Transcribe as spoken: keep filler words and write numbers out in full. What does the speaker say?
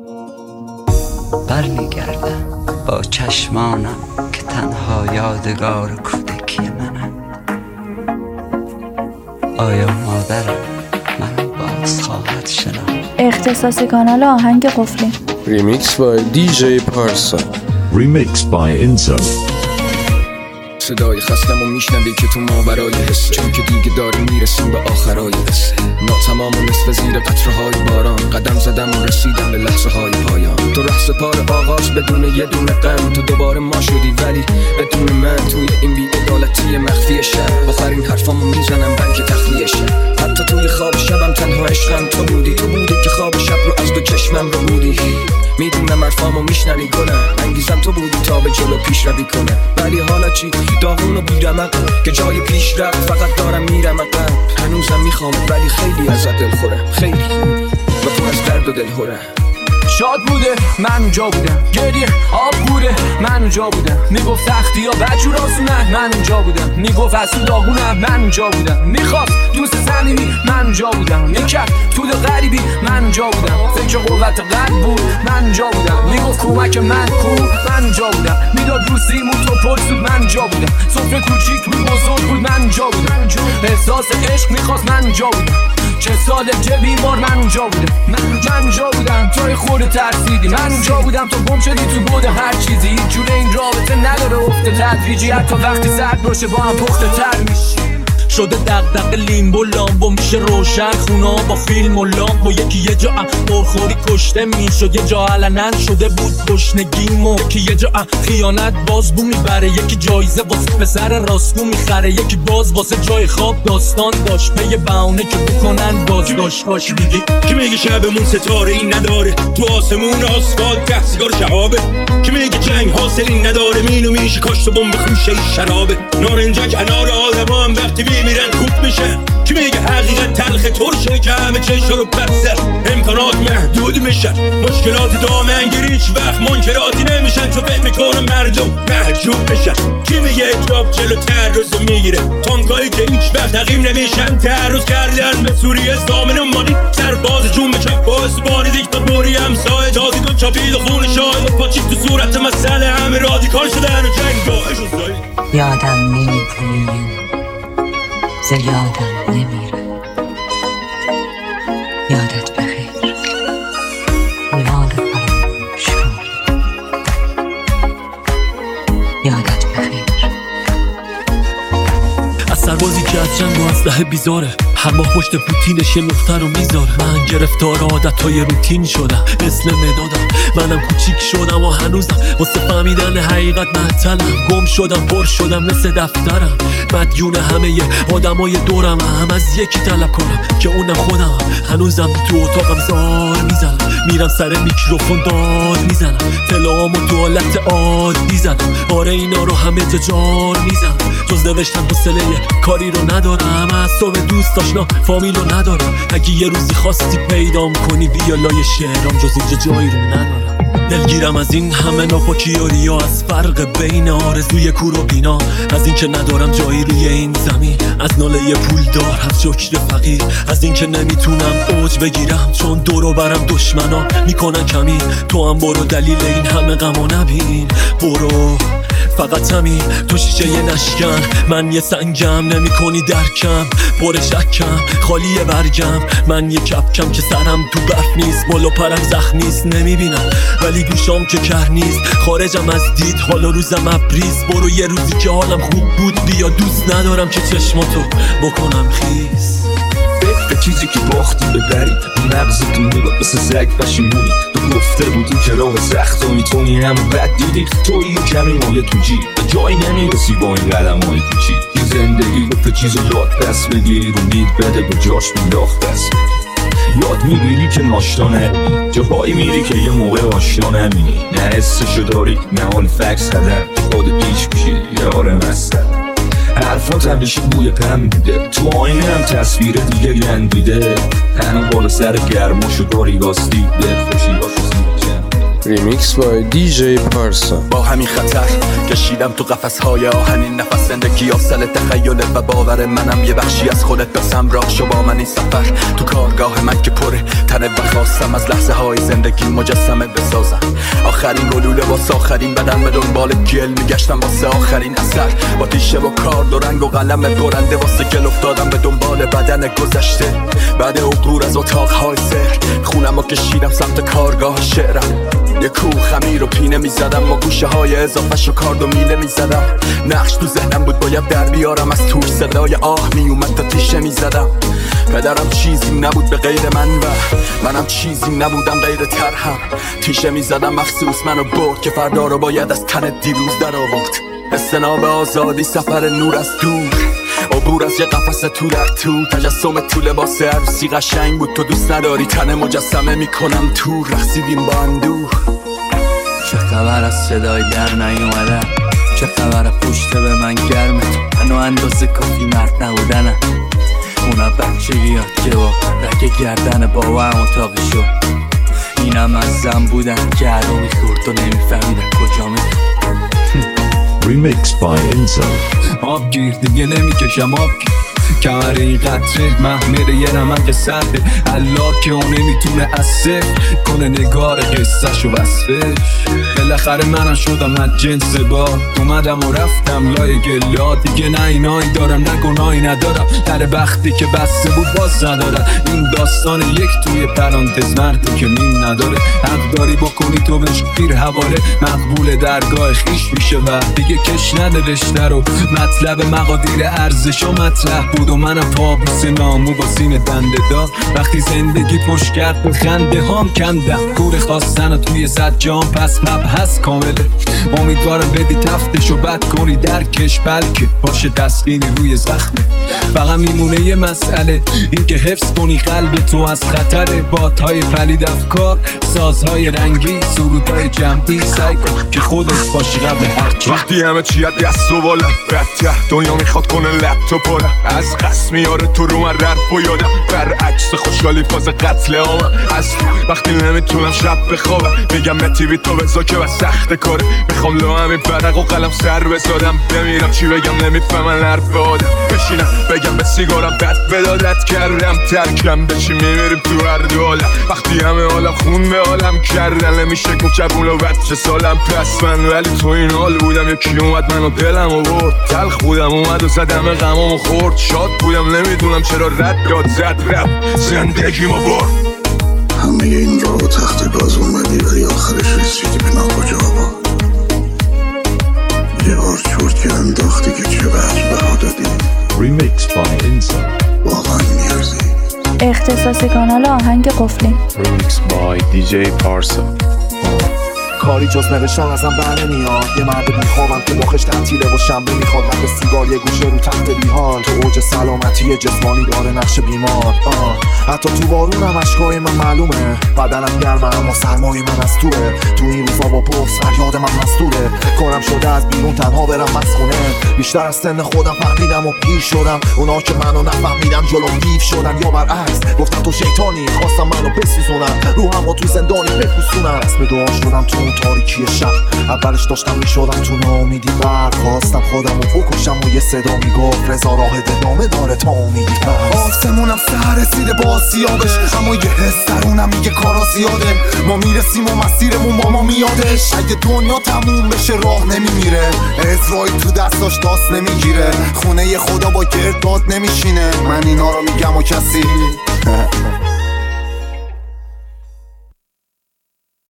برمیگردم با چشمانم که تنها یادگار کودکی منم. آیا مادرم منو باز خواهد شناخت؟ اختصاصی کانال آهنگ قفلی. ریمیکس بای دی جی پارسا. ریمیکس بای اینسو. صدای خستم و میشنوی که تو ماورای حسه، چون که دیگه داریم میرسیم به آخرای قصه. ما تمام نصف زیر قطره های باران قدم زدم و رسیدم به لحظه های پایان. تو ره سپار آغاز بدون یه دونه غم، تو دوباره ما شدی ولی بدون من. توی این بی‌عدالتی مخفی شهر آخرین حرفامو میزنم بلکه تخلیه شهر. حتی توی خواب شبم تنها عشقم تو بودی، تو بودی که خواب شب رو از دو چشمم رو بودی. میدونم حرفامو میشنوی کنم، انگیزم تو بودی تا به جلو پیش روی کنم. ولی حالا چی؟ داغون و بیرمقم که جای پیش رفت فقط دارم میرم عقب. هنوزم میخوامت ولی خیلی ازت دل خورم، خیلی و تو از درد و دل خورم. شاد بوده من اونجا بودم، گریه آب بوده من اونجا بودم. میگفت سختی ها بدجور آسونه من اونجا بودم. میگفت از تو داغونه من اونجا بودم. میخواست دوست صمیمی من اونجا بودم. میکرد تو دل غریبی من اونجا بودم. فکر قوت قلب بود من اونجا بودم. میگفت کمک من کو من اونجا بودم. میداد رو سیمون تو پرسود من اونجا بودم. سفره کوچیک بود بزرگ بود من اونجا بودم. احساس عشق میخواست من اونجا بودم. چه ساله چه بیمار من اونجا بودم. من اونجا بودم توی خود ترسیدی. من اونجا بودم تو گم شدی تو بود هر چیزی. هیچ جوره این رابطه نداره افت تدریجی، حتی وقتی سرد باشه با هم پخته تر میشی. شده دقدق لیمبو لامبو میشه روشن خونا با فیلم و لامپ. و یکی یه جا پرخوری کشته میشد، یه جا علنن شده بود گشنگیمو. یکی یه جا خیانت بازبو میبره، یکی جایزه واسه پسر راستگو میخره. یکی باز واسه جای خواب داستان داشت، پی بهونه که بکنن باز داشت. باش دیدی که میگه شبمون ستاره این نداره، تو آسمون آسفالت ده سیگار شهابه. که میگه جنگ حاصلی نداره، مینو میشه کاشت و بمب خوشه شرابه. نارنجک انار آدم هم وقتی میمیرن خوب میشن. که میگه حقیقت تلخ ترشه که همه چشا رو بستر، امکانات محدود میشن. مشکلات دامنگیری هیچ وقت منکراتی نمیشن، چون فکر میکنه مردم محجوب میشن. که میگه اجاب جلو تعرض میگیره، تانکایی که هیچ وقت تقیم نمیشن. تعرض کردن به سوریه زامن و مانی، سرباز جون بچک باعث بانی دیکتاتوری همسایه. تازی دون چاپید و خون شاید و پاچیک تو صورت مسئله. همه رادیکال شدن و جنگ باعش و زایی. یادم نمیکنیم زیادم نمیره. یادت بخیر یادت فراموش کن. یادت بخیر. از سربازی که از جنگ و اسلحه بیزاره، هر ماه پشت پوتینش یه نقطه رو میذاره. من گرفتار عادتهای روتین شدم مثل مدادم. منم کوچیک شدم و هنوزم واسه فهمیدن حقیقت معطلم. گم شدم پر شدم مثل دفترم، مدیون همه آدمای دورم. هم از یکی طلب کنم که اونم خودم. هنوزم تو اتاقم زار میزنم، میرم سر میکروفون داد میزنم. تلامو تو حالت عاد میزنم. آره اینا رو همه جا جار میزنم. جز نوشتن حوصله کاری رو ندارم. اعصاب دوست آشنا فامیل رو ندارم. اگه یه روزی خواستی پیدام کنی بیا لای شعرام، جز اینجا جایی رو ندارم. دلگیرم از این همه ناپاکی و ریا، از فرق بین آرزوی کور و بینا. از این که ندارم جایی روی این زمین، از ناله پول دار، از شکر فقیر. از این که نمیتونم اوج بگیرم چون دورو برم دشمنا میکنن کمی. تو هم برو دلیل این همه غم و نبین. برو فقط همین تو شیشه یه نشکن. من یه سنگم نمی کنی درکم، پر شکم خالی برگم. من یه کپکم که سرم تو برف نیست، بالا پرم زخمیست نمیبینم ولی گوشام که کر نیست. خارجم از دید حالا روزم ابریز. برو یه روزی که حالم خوب بود بیا، دوست ندارم که چشماتو بکنم خیس. به چیزی که باختی ببری، مغزتون میباد مثل زگ پشیمونی. تو گفته بودی که راه سخت و میتونی هم بد دیدی. توی یه کمی مایه تو جیب به جایی نمیرسی با این قدم های کوچیک. یه زندگی گفته چیز رو یاد پس بگیر، امید بده به جاش مینداخت پس بگیر. یاد میگیری که ناشتا نبینی، جاهایی میری که یه موقع آشنا نبینی. نه حسشو داری نه حال فکس هدر، خودت پیش میشی یاره مستر. حرفات همیشه بوی پم میده، تو آینه هم تصویر دیگه گندیده. تنها بالا سر گرماشو داری راستی دل خوشی هاشو زیده. ریمیکس بای دی جی پارسا. با همین خطر کشیدم تو قفس‌های آهنین، نفس زندگی آسل تخیلت و باور منم یه بخشی از خودت. بسم راه شو با من این سفر تو کارگاه من که پره تنه و خواستم از لحظه های زندگی مجسمه بسازم. آخرین گلوله واسه آخرین بدن به دنبال گل میگشتم واسه آخرین اثر، با تیشه و کارد و رنگ و قلم برنده واسه گل افتادم به دنبال بدن گذشته. بعد عبور از اتاقهای سحر خونم و کشیدم سمت کارگاه شعرم. یه کوه خمیر و پینه میزدم و گوشه های اضافهش و کارد و میله میزدم. نقش تو ذهنم بود باید در بیارم از توش صدای آه میومد تا تیشه میزدم. پدرم چیزی نبود به غیر من و منم چیزی نبودم غیر ترهم. تیشه میزدم مخصوص منو برد که فردا رو باید از تن دیروز در آورد. استناب آزادی سفر نور از دور، عبور از یه قفس تو در تو. تجسم تو لباس عروسی قشنگ بود، تو دوست نداری تن مجسمه میکنم تو. رقصیدیم با اندوه. چه خبر از صدای در نیومدن، چه خبر پشت به من گرمه. منو اندازه کافی مرد نبودنم، اونا بچه یاد که با رگ گردن بابا هم اتاقی شد. اینم از زن بودن که هرو میخورد و نمیفهمیدن کجا میخورد. Remixed by Enzo. آب گیر دیگه نمیکشم آب گیر، کمر این قطره محمل یه نمک سرده. الله که اون نمیتونه از صفر کنه نگار قصهش و وصفش. بالاخره منم شدم از جنس بار، اومدم و رفتم لای گلا. دیگه نه اینایی دارم نه گناهی ندارم، در بختی که بسته بود باز ندارم. این داستان یک توی پرانتز مردی که مین نداره. حق داری بکنی تو بهش پیر حواله، مقبول درگاه خیش میشه و دیگه کش نده رشته رو. مطلب مقادیر ارزش و مطرح بود و منم پابوس نامو با سین دنده دار. وقتی زندگی پشت کرد به خنده هام کندم کور خواستن توی صد جام، پس مبحث کامله. امیدوارم بدی تفتشو بد کنی درکش، بلکه باشه تسکینی روی زخمه. فقط میمونه یه مسئله این که حفظ کنی قلب تو از خطر بادهای پلید افکار، سازهای رنگی، سرودهای جمعی. سعی کن که خودت باشی قبل هرچی. وقتی همه چی از دست و بالم بدته دنیا میخواد کنه لپتاپ بالم، از قصد میاره تو رو من رد و یادم برعکس خوشحالی فاز قتل آمم. از وقتی نمیتونم شب بخوابم میگم نتیوی تو بزا که بس سخت کاره. میخوام لو همین برق و قلم سر بزادم، بمیرم چی بگم نمیفهمن حرف آدم. بشینم بگم به سیگارم بد بدادت کردم ترکم بشی میمیریم تو هر دو عالم. وقتی همه عالم خون به عالم کردن نمیشه کوچبون و بچه سالم. پس من ولی تو این حال بودم یکی اومد منو دلم و برد. تلخ بودم اومد و زدم غمامو خورد. شاد بودم نمیدونم چرا رد داد زد رفت زندگی ما برد. همه این راه و تخت گاز اومدی ولی آخرش رسیدی به ناکجا آباد. یه بار چورت که انداختی که چقدر بها دادی. Remixed by Enzo. واقعا میارزی. اختصاصی کانال آهنگ قفلی. Remixed by دی جی پارسا. کاری جز نوشتن ازم بر نمیاد. یه مرد بیخوابم که مخش تعطیله و شنبه میخواد من به سیگار یه گوشه رو تخت بیهان. تو اوج سلامتی جسمانی داره نقش بیمار. آه. حتی تو بارونم اشکای من معلومه. بدنم گرمه اما سرمای من از توه. تو این روزا با پرس فریاد من مستوره. کنم شده از بیرون تنها برم مسخونه. بیشتر از سن خودم فهمیدم و پیر شدم. اونا که منو نفهمیدم جلو دیو شدن یا برعکس گفتم تو شیطانی خواستم منو بسوزونن. روحمو تو زندانی بپوسونن. اسم دعا شدم تو تاریکی شب. اولش داشتم میشدم تو ناامیدی برخواستم خودم رو بکشم و یه صدا میگفت رضا راه ادامه داره تا امیدی هست. آسمونم سر رسیده با سیابش اما یه حس درونم میگه کارا زیاده. ما میرسیم و مسیرمون با ما میادش. اگه دنیا تموم بشه راه نمیمیره. اسرائیل تو دستاش داست نمیگیره. خونه خدا با گرد باد نمیشینه. من اینا رو میگم و کسی